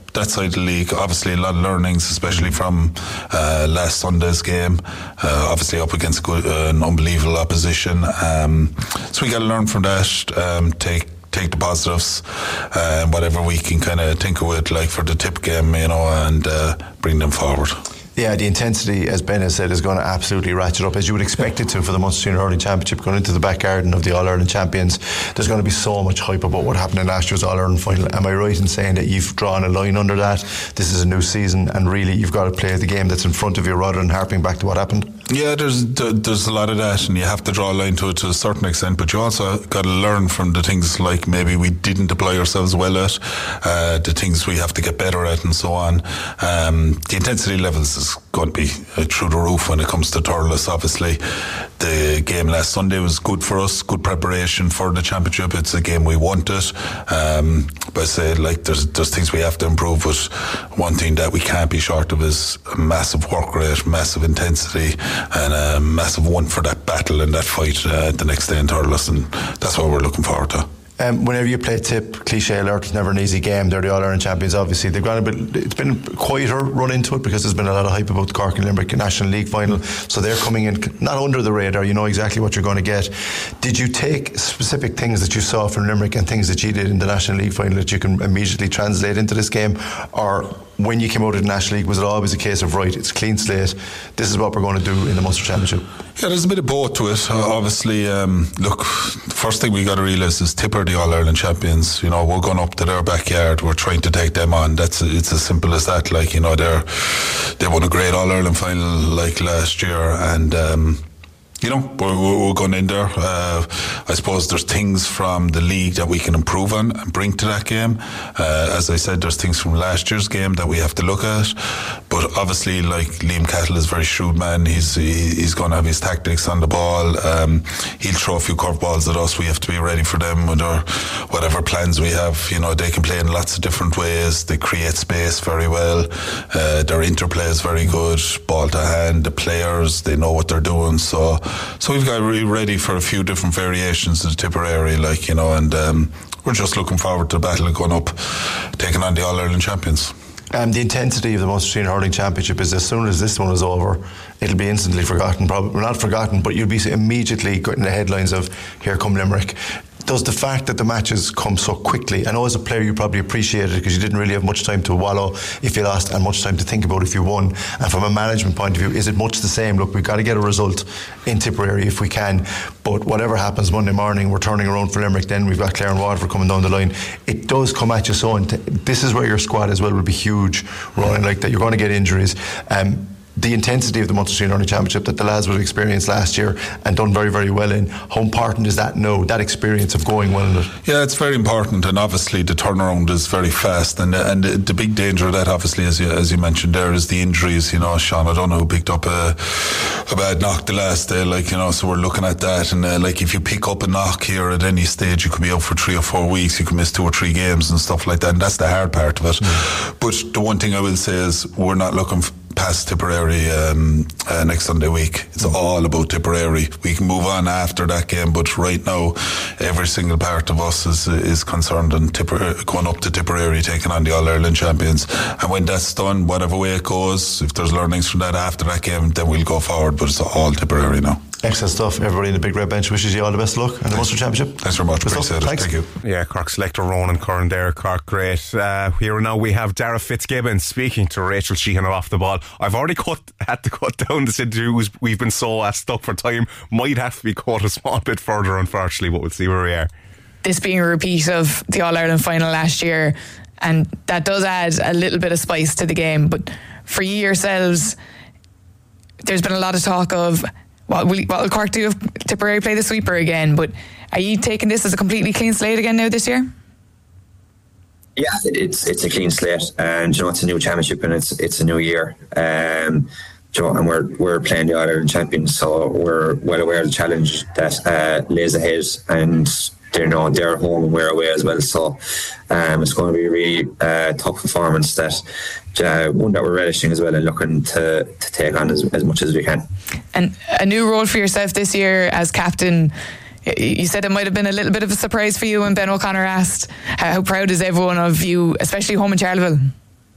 that side of the league. Obviously, a lot of learnings, especially from last Sunday's game. Obviously, up against an unbelievable opposition. So we got to learn from that. Take the positives, and whatever we can kind of tinker with, like for the Tip game, and bring them forward.
Yeah, the intensity, as Ben has said, is going to absolutely ratchet up, as you would expect it to, for the Munster Senior Hurling Championship going into the back garden of the All-Ireland champions. There's going to be so much hype about what happened in last year's All-Ireland final. Am I right in saying that you've drawn a line under that? This is a new season, and really you've got to play the game that's in front of you rather than harping back to what happened?
Yeah, there's a lot of that, and you have to draw a line to it to a certain extent, but you also got to learn from the things like maybe we didn't apply ourselves well at, the things we have to get better at, and so on. The intensity levels is going to be through the roof when it comes to Thurles. Obviously, the game last Sunday was good for us, good preparation for the championship. It's a game we wanted, but I say, like, there's things we have to improve, but one thing that we can't be short of is a massive work rate, massive intensity, and a massive one for that battle and that fight the next day in Thurles, and that's what we're looking forward to.
Whenever you play Tip, cliche alert, it's never an easy game. They're the All-Ireland champions, obviously. They've gone it's been a quieter run into it because there's been a lot of hype about the Cork and Limerick National League final. So they're coming in not under the radar. You know exactly what you're going to get. Did you take specific things that you saw from Limerick and things that you did in the National League final that you can immediately translate into this game? Or when you came out of the National League, was it always a case of, right, it's a clean slate, this is what we're going to do in the Munster Championship?
Yeah, there's a bit of both to it. Obviously, look, the first thing we got to realise is Tip are the All-Ireland champions. We're going up to their backyard, we're trying to take them on. It's as simple as that. Like, they won a great All-Ireland final like last year, and we're going in there. I suppose there's things from the league that we can improve on and bring to that game. As I said, there's things from last year's game that we have to look at. But obviously, like, Liam Cahill is a very shrewd man. He's going to have his tactics on the ball. He'll throw a few curveballs at us. We have to be ready for them with our whatever plans we have. They can play in lots of different ways. They create space very well. Their interplay is very good. Ball to hand. The players, they know what they're doing. So we've got to be ready for a few different variations of the Tipperary, and we're just looking forward to the battle of going up, taking on the All-Ireland champions.
The intensity of the Munster Senior Hurling Championship is, as soon as this one is over, it'll be instantly forgotten. Probably not forgotten, but you'll be immediately getting the headlines of here come Limerick. Does the fact that the matches come so quickly, I know as a player you probably appreciate it because you didn't really have much time to wallow if you lost and much time to think about if you won, and from a management point of view, is it much the same? Look, we've got to get a result in Tipperary if we can, but whatever happens Monday morning, we're turning around for Limerick, then we've got Clare and Waterford coming down the line. It does come at you so this is where your squad as well will be huge, running like that. You're going to get injuries. The intensity of the Munster Senior Hurling Championship that the lads would have experienced last year and done very, very well in, how important is that now, that experience of going well in it?
Yeah, it's very important, and obviously the turnaround is very fast, and the big danger of that, obviously, as you mentioned there, is the injuries. Sean O'Donoghue picked up a bad knock the last day, so we're looking at that, and if you pick up a knock here at any stage, you could be out for 3 or 4 weeks, you could miss 2 or 3 games and stuff like that, and that's the hard part of it. But the one thing I will say is we're not looking past Tipperary next Sunday week. It's all about Tipperary. We can move on after that game, but right now every single part of us is concerned on going up to Tipperary, taking on the All-Ireland champions, and when that's done, whatever way it goes, if there's learnings from that after that game, then we'll go forward, but it's all Tipperary now.
Excellent stuff. Everybody in the Big Red Bench wishes you all the best of luck in the Munster Championship.
Thanks very much. Appreciate it.
Thanks.
Thank you.
Yeah, Cork selector Ronan Curran there. Cork great. Here and now we have Dara Fitzgibbon speaking to Rachel Sheehan off the ball. I've already had to cut down this interview. We've been so stuck for time. Might have to be cut a small bit further, unfortunately, but we'll see where we are.
This being a repeat of the All-Ireland final last year, and that does add a little bit of spice to the game. But for you yourselves, there's been a lot of talk of what will Cork do if Tipperary play the sweeper again? But are you taking this as a completely clean slate again now this year?
Yeah, it's a clean slate, and it's a new championship and it's a new year. And we're playing the All-Ireland champions, so we're well aware of the challenge that lays ahead, and they're home and we're away as well. So it's going to be a really tough performance that one that we're relishing as well and looking to take on as much as we can.
And a new role for yourself this year as captain. You said it might have been a little bit of a surprise for you when Ben O'Connor asked. How proud is everyone of you, especially home in Charleville?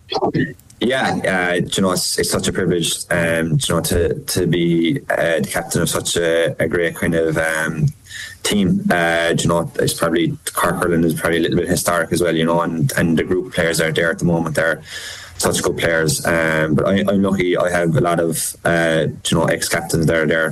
Yeah, you know, it's such a privilege, you know, to be the captain of such a great kind of team. You know, it's probably Cork Hurling is probably a little bit historic as well, you know, and the group of players out there at the moment, they're such good players. But I'm lucky. I have a lot of you know, ex-captains there.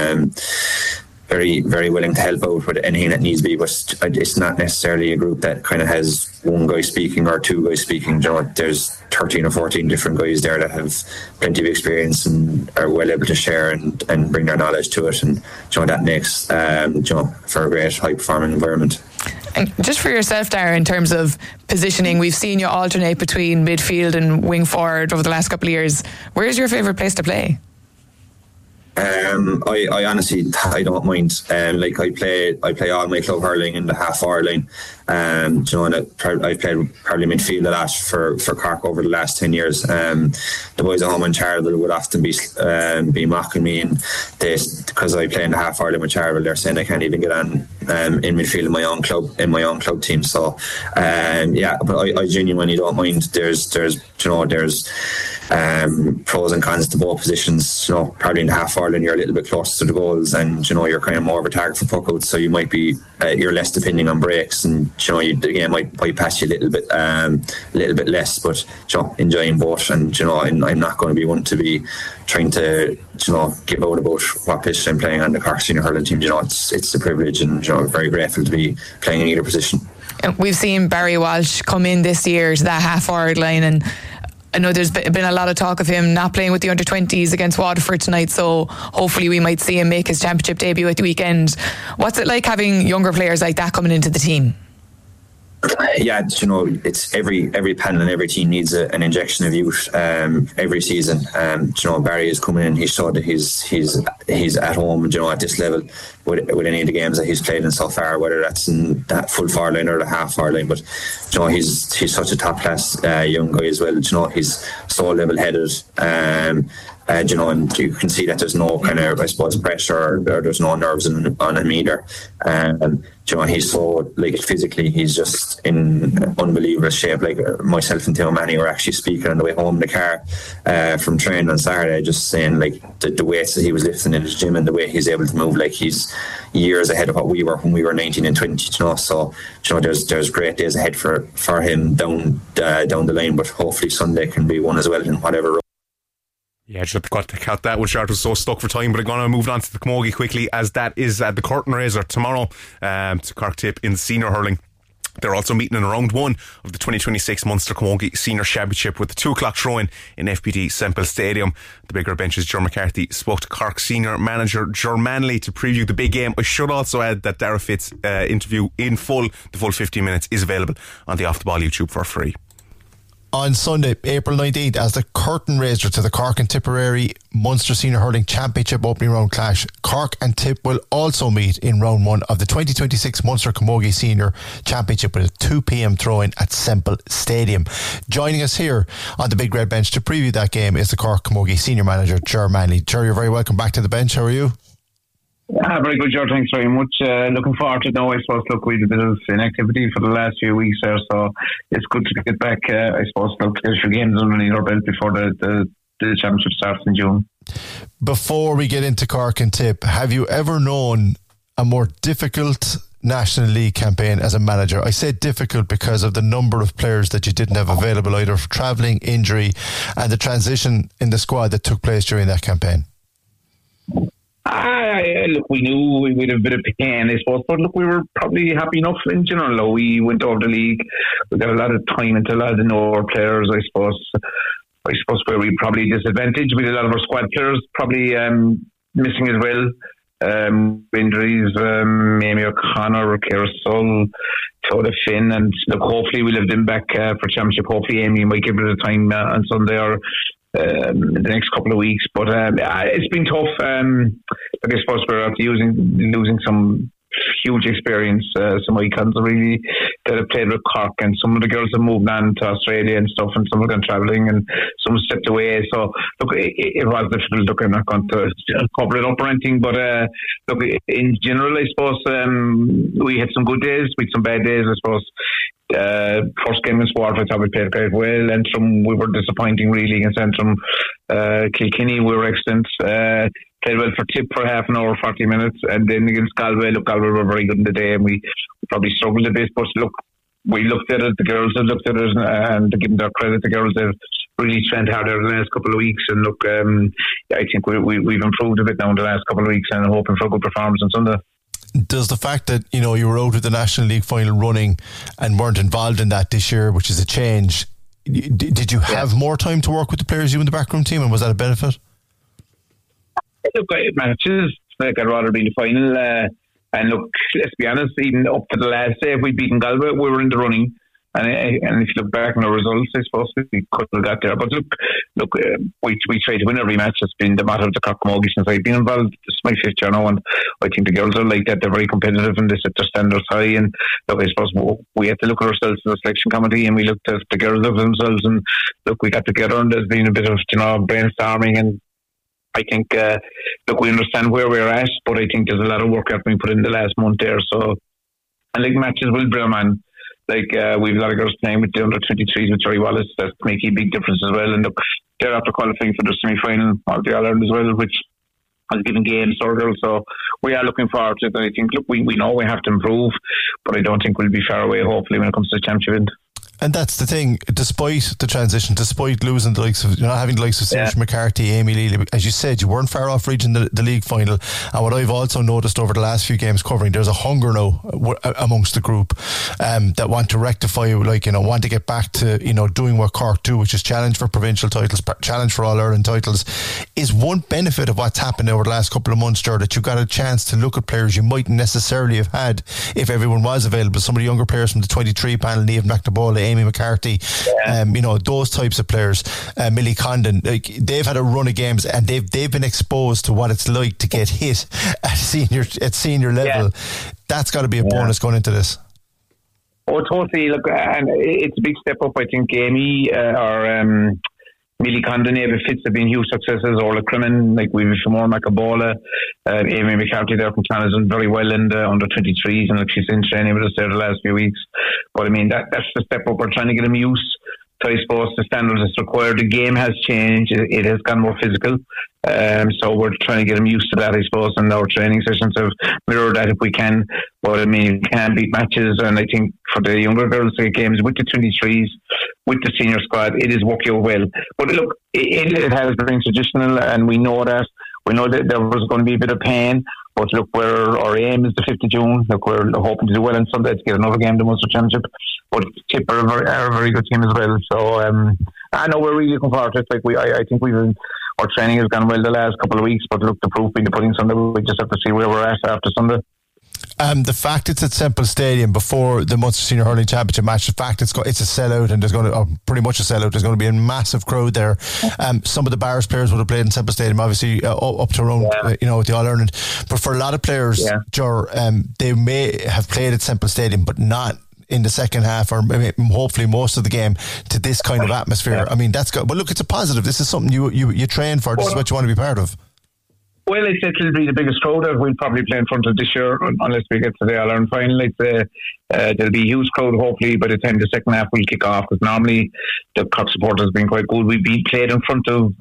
Very, very willing to help out with anything that needs to be, but it's not necessarily a group that kind of has one guy speaking or two guys speaking. You know, there's 13 or 14 different guys there that have plenty of experience and are well able to share and bring their knowledge to it, and you know, that makes you know, for a great high performing environment.
And just for yourself, Darragh, in terms of positioning, we've seen you alternate between midfield and wing forward over the last couple of years. Where's your favourite place to play?
I honestly, I don't mind. Like I play all my club hurling in the half forward line. You know, and I've played probably midfield a lot for Cork over the last 10 years. The boys at home in Charleville would often be mocking me, and because I play in the half forward line with Charleville, they're saying I can't even get on in midfield in my own club team. So yeah, but I genuinely don't mind. There's you know, there's pros and cons to both positions. You know, probably in the half forward line you're a little bit closer to the goals, and you know, you're kind of more of a target for puck outs, so you might be you're less depending on breaks, and you know, the game might bypass you a little bit less, but you know, enjoying both. And you know, I'm not going to be one to be trying to, you know, give out about what position I'm playing on the Cork senior hurling team. You know, it's a privilege, and you know, very grateful to be playing in either position.
We've seen Barry Walsh come in this year to that half forward line, and I know there's been a lot of talk of him not playing with the under-20s against Waterford tonight, so hopefully we might see him make his championship debut at the weekend. What's it like having younger players like that coming into the team?
Yeah, you know, it's every panel and every team needs an injection of youth every season. You know, Barry is coming in. He showed that he's at home, you know, at this level with any of the games that he's played in so far, whether that's in that full forward line or the half forward line. But you know, he's such a top class young guy as well. You know, he's so level headed. You know, and you can see that there's no kind of, I suppose, pressure, or there's no nerves on him either. You know, he's so, like, physically, he's just in unbelievable shape. Like, myself and Theo Manny were actually speaking on the way home in the car from training on Saturday, just saying, like, the weights that he was lifting in his gym and the way he's able to move, like, he's years ahead of what we were when we were 19 and 20. You know, so you know, there's great days ahead for him down the line, but hopefully Sunday can be one as well in whatever.
Yeah, just got to cut that. Shart was so stuck for time, but I'm going to move on to the Camogie quickly, as that is the curtain raiser tomorrow to Cork Tip in senior hurling. They're also meeting in round one of the 2026 Munster Camogie Senior Championship with the 2 o'clock throw-in in FPD Semple Stadium. The Bigger Bench's Ger McCarthy spoke to Cork Senior Manager Ger Manley to preview the big game. I should also add that Darragh Fitt's interview in full, the full 15 minutes, is available on the Off The Ball YouTube for free.
On Sunday, April 19th, as the curtain raiser to the Cork and Tipperary Munster Senior Hurling Championship opening round clash, Cork and Tip will also meet in round one of the 2026 Munster Camogie Senior Championship with a 2 p.m. throw-in at Semple Stadium. Joining us here on the Big Red Bench to preview that game is the Cork Camogie Senior Manager, Ger Manley. Ger, you're very welcome back to the bench. How are you?
Very good, George. Thanks very much. Looking forward to it now. I suppose, look, we had a bit of inactivity for the last few weeks there, so it's good to get back. I suppose, look, to get a few games underneath our belt before the championship starts in June.
Before we get into Cork and Tip, have you ever known a more difficult National League campaign as a manager? I say difficult because of the number of players that you didn't have available, either for travelling, injury, and the transition in the squad that took place during that campaign.
Look, we knew we would have a bit of pain, I suppose, but look, we were probably happy enough in general. We went over the league, we got a lot of time into a lot of the newer players, I suppose where we probably disadvantaged with a lot of our squad players probably missing as well. Injuries, Amy O'Connor, Ciara Sull, Toda Finn, and look, hopefully we'll have them back for championship. Hopefully Amy might give it a time on Sunday or the next couple of weeks, but it's been tough. I suppose we're after losing some huge experience, some icons really that have played with Cork, and some of the girls have moved on to Australia and stuff, and some have gone travelling, and some stepped away. So look, it was difficult. Look, I'm not going to cover it up or anything, but look, in general, I suppose we had some good days, with some bad days. I suppose First game in sport, I thought we played quite well. Antrim, we were disappointing really against Antrim. Kilkenny, we were excellent. Played well for Tip for half an hour, 40 minutes. And then against Galway, Galway were very good in the day, and we probably struggled a bit. But look, we looked at it, the girls have looked at it, and to give them their credit, the girls have really trained harder the last couple of weeks. And look, I think we've improved a bit now in the last couple of weeks, and I'm hoping for a good performance on Sunday.
Does the fact that you were out with the National League final running and weren't involved in that this year, which is a change, did you have more time to work with the players, you and the backroom team, and was that a benefit?
Look, matches, I'd rather be in the final. And look, let's be honest, even up to the last day, if we'd beaten Galway, we were in the running. And if you look back on the results, I suppose we could have got there. But look, we try to win every match. It's been the matter of the Cockmogie since I've been involved. This is my fifth year now, and I think the girls are like that. They're very competitive and they set their standards high. And look, I suppose we had to look at ourselves as a selection committee, and we looked at the girls of themselves. And look, we got together, and there's been a bit of brainstorming. And I think, look, we understand where we're at, but I think there's a lot of work that we put in the last month there. So, and like matches will bring them on. Like we've a lot of girls playing with the under-23s with Jerry Wallace that make a big difference as well. And look, they're after qualifying for the semi-final of the All-Ireland as well, which has given games to our girls. So we are looking forward to it. And I think, look, we know we have to improve, but I don't think we'll be far away, hopefully, when it comes to the championship end.
And that's the thing, despite the transition, despite losing the likes of, not having the likes of Saoirse McCarthy, Amy Leahy, as you said, you weren't far off reaching the league final. And what I've also noticed over the last few games covering, there's a hunger now amongst the group that want to rectify, want to get back to, doing what Cork do, which is challenge for provincial titles, challenge for All-Ireland titles. Is one benefit of what's happened over the last couple of months, Ger, that you got a chance to look at players you mightn't necessarily have had if everyone was available. Some of the younger players from the 23 panel, Niamh McNabola, Amy McCarthy, those types of players, Millie Condon, they've had a run of games and they've been exposed to what it's like to get hit at senior level. That's got to be a bonus going into this.
Oh, totally. Look, and it's a big step up. I think Amy or Millie Condon, Ava Fitz have been huge successes. Orla Crimmon, we've Shimon McAbola, Amy McCarthy there from Canada, done very well in the under 23s, and she's in training with us there the last few weeks. But I mean, that's the step up. We're trying to get them used to, I suppose, the standards that's required. The game has changed. It has gone more physical. So we're trying to get them used to that, I suppose, and our training sessions have mirrored that if we can. But I mean, you can beat matches, and I think for the younger girls, the games with the 23s, with the senior squad, it is working out well. But look, it has been traditional, and we know that. We know that there was going to be a bit of pain, but look, our aim is the 5th of June. Look, we're hoping to do well on Sunday to get another game, the Munster Championship. But Tip are a very good team as well. So I know we're really looking forward to it. I think our training has gone well the last couple of weeks, but look, the proof being the pudding Sunday. We just have to see where we're at after Sunday.
The fact it's at Semple Stadium before the Munster Senior Hurling Championship match, the fact it's a sellout, and there's going to pretty much a sellout. There's going to be a massive crowd there. Some of the Barras players would have played in Semple Stadium, obviously up to around with the All Ireland. But for a lot of players, they may have played at Semple Stadium, but not in the second half, or maybe hopefully most of the game, to this kind of atmosphere. I mean, but look, it's a positive. This is something you train for. This is what you want to be part of.
Well, I said it'll be the biggest crowd that we'll probably play in front of this year, unless we get to the All-Ireland final. There'll be a huge crowd, hopefully, by the time the second half will kick off, because normally the Cork supporters have been quite good. We've been played in front of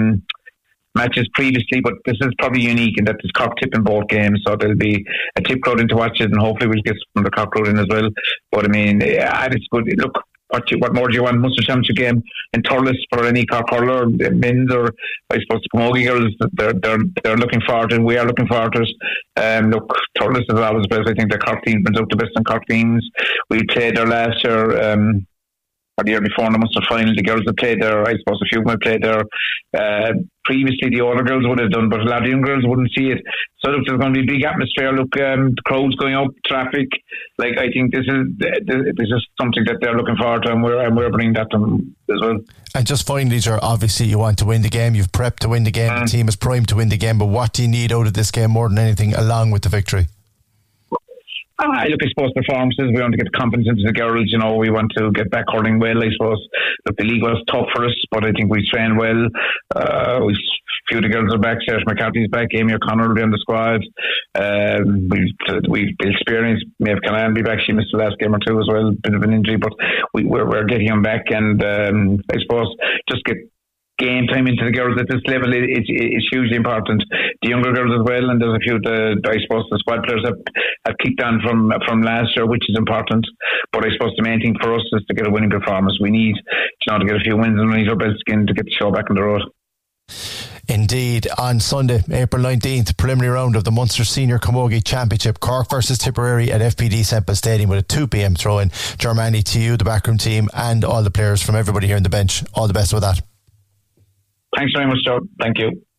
matches previously, but this is probably unique in that there's Cork Tip in both games, so there'll be a Tip crowd in to watch it, and hopefully we'll get from the Cork crowd in as well. But I mean, it's good. Look, what more do you want? Munster Championship game in Thurles for any Cork hurler, men's, or I suppose the Camogie girls, they're looking forward to it, and we are looking forward to it. Look, Thurles is always best. I think the Cork team brings out the best in Cork teams. We played there last year, or the year before in the Munster final. The girls that played there, I suppose a few of them played there. Previously, the older girls would have done, but a lot of young girls wouldn't see it. So look, there's going to be a big atmosphere. Look, the crowds going up, traffic. I think this is something that they're looking forward to, and we're bringing that to them as well. And
just finally, obviously you want to win the game. You've prepped to win the game. The team is primed to win the game. But what do you need out of this game more than anything, along with the victory?
Look, I suppose performances, we want to get confidence into the girls, we want to get back hurling well, I suppose. Look, the league was tough for us, but I think we trained well. A few of the girls are back. Sarah McCarthy's back. Amy O'Connor will be on the squad. We've experienced Maeve Callahan be back. She missed the last game or two as well, bit of an injury, but we're getting them back, and I suppose just get game time into the girls at this level it's hugely important. The younger girls as well, and there's a few I suppose the squad players have kicked on from last year, which is important. But I suppose the main thing for us is to get a winning performance. We need to get a few wins underneath our belt skin to get the show back on the road.
Indeed, on Sunday, April 19th, preliminary round of the Munster Senior Camogie Championship, Cork versus Tipperary at FPD Semple Stadium with a 2 p.m. throw-in. Germany, to you, the backroom team, and all the players from everybody here on the bench. All the best with that.
Thanks very much, Joe. Thank you.